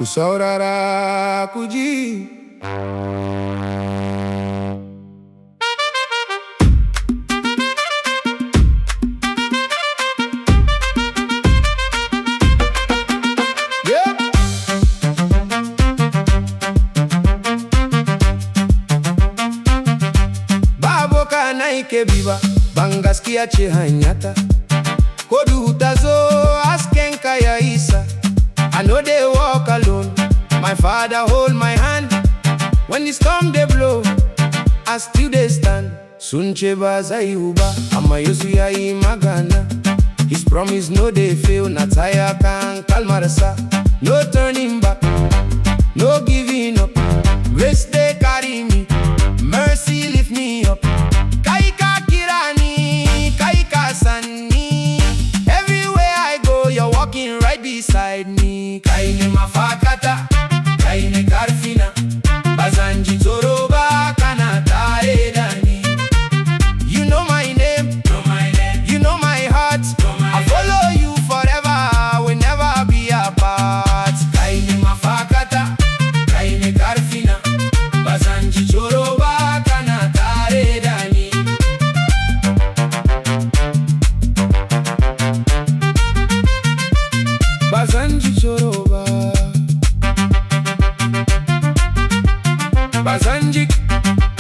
saurara ku ji. Ke biba ban gaskiya ce hanyata, ko duhu ta zo hasken ka ya isa. I know they walk alone, my father hold my hand. When the storm they blow, I still they stand. Sun ce ba zai yiwu ba, amma Yesu ya yi magana. His promise no they fail, na tsaya kan kalmarsa. No turning back, no giving up. Grace they carry me, mercy lift me up. Everywhere I go, you're walking right beside me. Kaine mafakata, kaine karfina, bazanji toroba kana tare dani. You know my name, you know my heart. I follow you forever, we'll never be apart. Kaine mafakata, kaine karfina, bazanji toroba kana tare dani. Bazanji choroba, Bazanji.